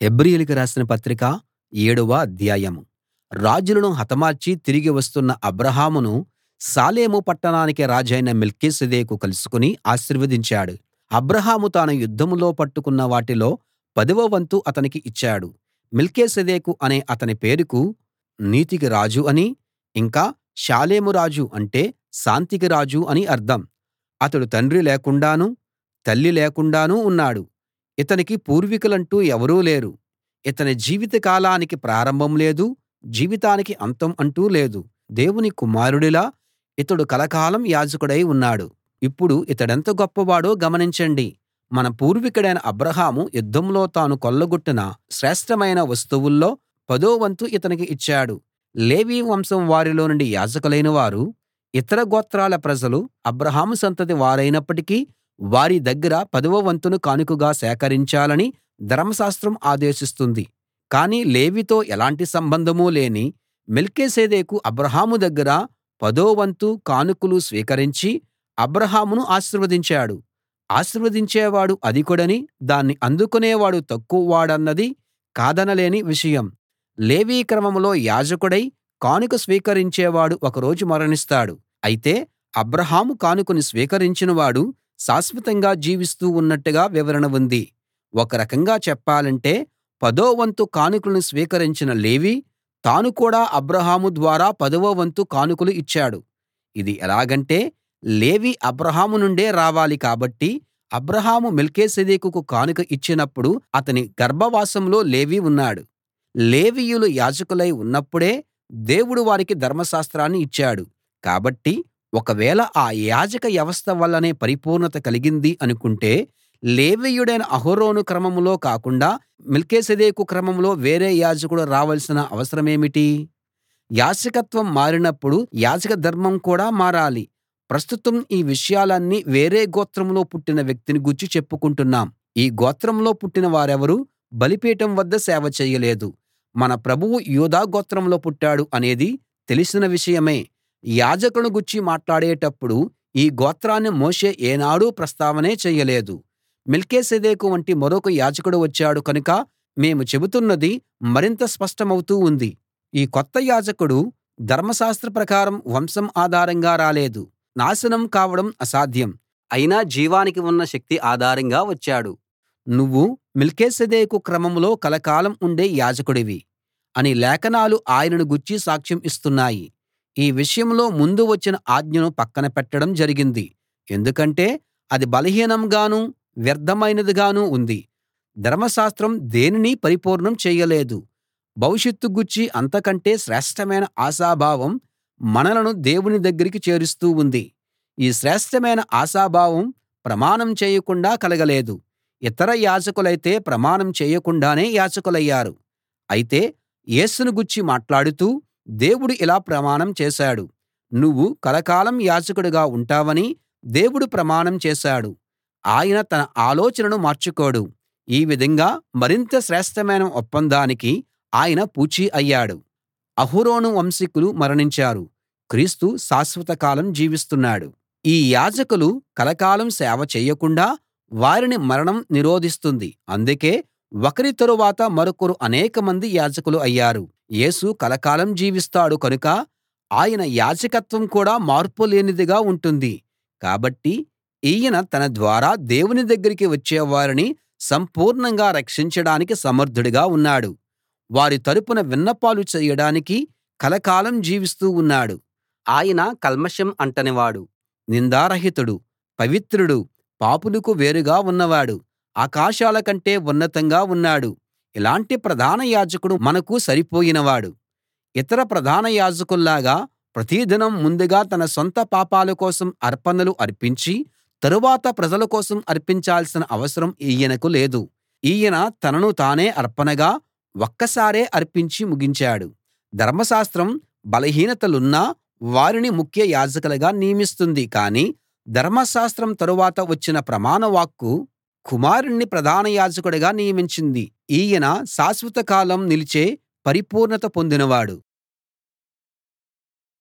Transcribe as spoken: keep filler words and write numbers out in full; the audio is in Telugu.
హెబ్రీయులకు రాసిన పత్రిక ఏడవ అధ్యాయం. రాజులను హతమార్చి తిరిగి వస్తున్న అబ్రాహామును షాలేం పట్టణానికి రాజైన మెల్కీసెదెకు కలుసుకుని ఆశీర్వదించాడు. అబ్రాహాము తాను యుద్ధంలో పట్టుకున్న వాటిలో పదవ వంతు అతనికి ఇచ్చాడు. మెల్కీసెదెకు అనే అతని పేరుకు నీతికి రాజు అనీ, ఇంకా షాలేం రాజు అంటే శాంతికి రాజు అని అర్థం. అతడు తండ్రి లేకుండానూ తల్లి లేకుండానూ ఉన్నాడు. ఇతనికి పూర్వీకులంటూ ఎవరూ లేరు. ఇతని జీవిత కాలానికి ప్రారంభం లేదు, జీవితానికి అంతం అంటూ లేదు. దేవుని కుమారుడిలా ఇతడు కలకాలం యాజకుడై ఉన్నాడు. ఇప్పుడు ఇతడెంత గొప్పవాడో గమనించండి. మన పూర్వికుడైన అబ్రాహాము యుద్ధంలో తాను కొల్లగొట్టిన శ్రేష్ఠమైన వస్తువుల్లో పదో వంతు ఇతనికి ఇచ్చాడు. లేవీ వంశం వారిలో నుండి యాజకులైన వారు, ఇతర గోత్రాల ప్రజలు అబ్రాహాము సంతతి వారైనప్పటికీ వారి దగ్గర పదవ వంతును కానుకగా సేకరించాలని ధర్మశాస్త్రం ఆదేశిస్తుంది. కానీ లేవీతో ఎలాంటి సంబంధమూ లేని మెల్కీసెదెకు అబ్రాహాము దగ్గర పదో వంతు కానుకలు స్వీకరించి అబ్రాహామును ఆశీర్వదించాడు. ఆశీర్వదించేవాడు అధికుడని, దాన్ని అందుకునేవాడు తక్కువవాడన్నది కాదనలేని విషయం. లేవీ క్రమంలో యాజకుడై కానుక స్వీకరించేవాడు ఒక రోజు మరణిస్తాడు. అయితే అబ్రాహాము కానుకను స్వీకరించిన వాడు శాశ్వతంగా జీవిస్తూ ఉన్నట్టుగా వివరణ ఉంది. ఒక రకంగా చెప్పాలంటే పదో వంతు కానుకలను స్వీకరించిన లేవీ తాను కూడా అబ్రాహాము ద్వారా పదవ వంతు కానుకలు ఇచ్చాడు. ఇది ఎలాగంటే లేవీ అబ్రాహాము నుండే రావాలి కాబట్టి అబ్రాహాము మెల్కీసెదెకుకు కానుక ఇచ్చినప్పుడు అతని గర్భవాసంలో లేవీ ఉన్నాడు. లేవీయులు యాజకులై ఉన్నప్పుడే దేవుడు వారికి ధర్మశాస్త్రాన్ని ఇచ్చాడు. కాబట్టి ఒకవేళ ఆ యాజక వ్యవస్థ వల్లనే పరిపూర్ణత కలిగింది అనుకుంటే లేవీయుడైన అహరోను క్రమంలో కాకుండా మెల్కీసెదెకు క్రమంలో వేరే యాజకుడు రావలసిన అవసరమేమిటి? యాజకత్వం మారినప్పుడు యాజక ధర్మం కూడా మారాలి. ప్రస్తుతం ఈ విషయాలన్నీ వేరే గోత్రంలో పుట్టిన వ్యక్తిని గూర్చి చెప్పుకుంటున్నాం. ఈ గోత్రంలో పుట్టిన వారెవరూ బలిపీఠం వద్ద సేవ చేయలేదు. మన ప్రభువు యూదా గోత్రంలో పుట్టాడు అనేది తెలిసిన విషయమే. యాజకులను గూర్చి మాట్లాడేటప్పుడు ఈ గోత్రాన్ని మోషే ఏనాడూ ప్రస్తావనే చేయలేదు. మెల్కీసెదెకు వంటి మరొక యాజకుడు వచ్చాడు కనుక మేము చెబుతున్నది మరింత స్పష్టమవుతూ ఉంది. ఈ కొత్త యాజకుడు ధర్మశాస్త్ర ప్రకారం వంశం ఆధారంగా రాలేదు. నాశనం కావడం అసాధ్యం. అయినా జీవానికి ఉన్న శక్తి ఆధారంగా వచ్చాడు. నువ్వు మెల్కీసెదెకు క్రమంలో కలకాలం ఉండే యాజకుడివి అని లేఖనాలు ఆయనను గూర్చి సాక్ష్యం ఇస్తున్నాయి. ఈ విషయంలో ముందు వచ్చిన ఆజ్ఞను పక్కన పెట్టడం జరిగింది. ఎందుకంటే అది బలహీనంగానూ వ్యర్థమైనదిగానూ ఉంది. ధర్మశాస్త్రం దేనినీ పరిపూర్ణం చేయలేదు. భవిష్యత్తు గూర్చి అంతకంటే శ్రేష్ఠమైన ఆశాభావం మనలను దేవుని దగ్గరికి చేరుస్తూ ఉంది. ఈ శ్రేష్ఠమైన ఆశాభావం ప్రమాణం చేయకుండా కలగలేదు. ఇతర యాజకులైతే ప్రమాణం చేయకుండానే యాజకులయ్యారు. అయితే యేసును గూర్చి మాట్లాడుతూ దేవుడు ఇలా ప్రమాణం చేశాడు, నువ్వు కలకాలం యాజకుడిగా ఉంటావని దేవుడు ప్రమాణం చేశాడు. ఆయన తన ఆలోచనను మార్చుకోడు. ఈ విధంగా మరింత శ్రేష్ఠమైన ఒప్పందానికి ఆయన పూచీ అయ్యాడు. అహరోను వంశీకులు మరణించారు. క్రీస్తు శాశ్వత కాలం జీవిస్తున్నాడు. ఈ యాజకులు కలకాలం సేవ చేయకుండా వారిని మరణం నిరోధిస్తుంది. అందుకే ఒకరి తరువాత మరొకరు అనేకమంది యాజకులు అయ్యారు. యేసు కలకాలం జీవిస్తాడు కనుక ఆయన యాజకత్వం కూడా మార్పులేనిదిగా ఉంటుంది. కాబట్టి ఈయన తన ద్వారా దేవుని దగ్గరికి వచ్చేవారిని సంపూర్ణంగా రక్షించడానికి సమర్థుడిగా ఉన్నాడు. వారి తరపున విన్నపాలు చేయడానికి కలకాలం జీవిస్తూ ఉన్నాడు. ఆయన కల్మషం అంటనివాడు, నిందారహితుడు, పవిత్రుడు, పాపులకు వేరుగా ఉన్నవాడు, ఆకాశాల కంటే ఉన్నతంగా ఉన్నాడు. ఇలాంటి ప్రధాన యాజకుడు మనకు సరిపోయినవాడు. ఇతర ప్రధాన యాజకుల్లాగా ప్రతిదినం ముందుగా తన సొంత పాపాల కోసం అర్పణలు అర్పించి తరువాత ప్రజల కోసం అర్పించాల్సిన అవసరం ఈయనకు లేదు. ఈయన తనను తానే అర్పణగా ఒక్కసారే అర్పించి ముగించాడు. ధర్మశాస్త్రం బలహీనతలున్నా వారిని ముఖ్య యాజకులుగా నియమిస్తుంది. కానీ ధర్మశాస్త్రం తరువాత వచ్చిన ప్రమాణ వాక్కు కుమారుణ్ణి ప్రధాన యాజకుడిగా నియమించింది. ఈయన శాశ్వత కాలం నిలిచే పరిపూర్ణత పొందినవాడు.